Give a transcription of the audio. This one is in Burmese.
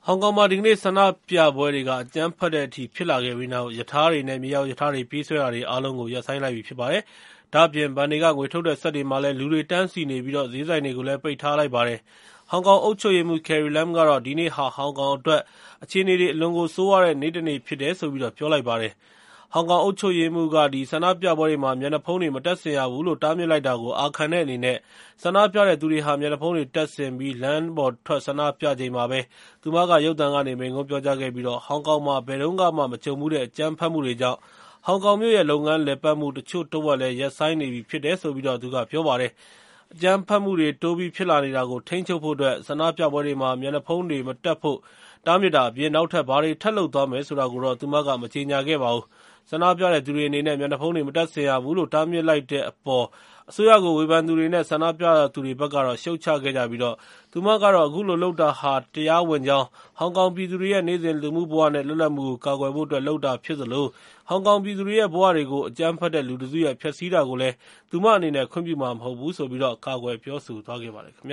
ဟောင်ကောင်မှာဒီကနေ့ဆန္ဒပြပွဲတွေကအကြမ်းဖက်တဲ့အထိဖြစ်လာခဲ့ပြီးနောက်ရထားတွေနဲ့မြေအောက်ရထားတွေပြေးဆွဲတာတွေအားလုံးကိုရပ်ဆိုင်းလိုက်ပြီဖြစ်ပါတယ်။ဒါ့အပြင်ဘဏ်တွေကငွေထုတ်တဲ့စက်တွေမှာလည်းလူတွေတန်းစီနေပြီးဈေးဆိုင်တွေကိုလည်းပိတ်ထားလိုက်ပါတယ်။ဟောင်ကောင်အုပ်ချုပ်ရေးမှူး Carrie Lam ကတော့ဒီနေ့ဟာဟောင်ကောင်အတွက်အခြေအနေတွေအလွန်ကိုဆိုးရွားတဲ့နေ့တစ်နေ့ဖြစ်တယ်ဆိုပြီးပြောလိုက်ပါတယ်။ဟောင်ကောင်အုပ်ချုပ်ရေးမှူးကဆန္ဒပြပွဲတွေမှာမျက်နှာဖုံးတွေမတပ်ဆင်ရဘူးလို့တားမြစ်လိုက်တာကိုအာခံတဲ့အနေနဲ့ဆန္ဒပြတဲ့သူတွေဟာမျက်နှာဖုံးတွေတပ်ဆင်ပြီးလမ်းပေါ်ထွက်ဆန္ဒပြချိန်မှာပဲသူမကရုပ်သံကနေမိန့်ခွန်းပြောကြားခဲ့ပြီးဟောင်ကောင်မှာဘယ်တုန်းကမှမကြုံဖူးတဲ့အကြမ်းဖက်မှုတွေကြောင့်ဟောင်ကောင်မြို့ရဲ့လုပ်ငန်းလည်ပတ်မှုတချို့တဝက်လည်းရပ်ဆိုင်းနေပြီဖြစ်တယ်လို့သူကပြောပါတယ်။အကြမ်းဖက်မှုတွေတိုးပြီးဖြစ်လာနေတာကိုထိန်းချုပ်ဖို့အတွက်ဆန္ဒပြပွဲတွေမှာမျက်နှာဖုံးတွေမတပ်ဖို့တားမြစ်တာအပြင်နောက်ထပ်ဘာတွေထပ်လုပ်သွားမယ်ဆိုတာကိုတော့သူမကမကြေညာခဲ့ပါဘူး။ဆန္ဒပြတဲ့သူတွေအနေနဲ့မျက်နှာဖုံးတွေမတပ်ဆင်ရဘူးလို့တားမြစ်လိုက်တဲ့အပေါ်အစိုးရကိုဝေဖန်သူတွေနဲ့ဆန္ဒပြသူတွေဘက်ကတော့ရှုတ်ချခဲ့ကြပြီးသူမကတော့အခုလိုလုပ်တာဟာတရားဝင်ကြောင်းဟောင်ကောင်ပြည်သူတွေရဲ့နေ့စဉ်လူမှုဘဝနဲ့လွတ်လပ်မှုကိုကာကွယ်ဖို့အတွက်လုပ်တာဖြစ်သလိုဟောင်ကောင်ပြည်သူတွေရဲ့ဘဝတွေကိုအကြမ်းဖက်တဲ့လူတစုရဲ့ဖျက်ဆီးတာကိုလည်းသူမအနေနဲ့ခွင့်ပြုမှာမဟုတ်ဘူးလို့ကာကွယ်ပြောဆိုသွားခဲ့ပါတယ်ခင်ဗျ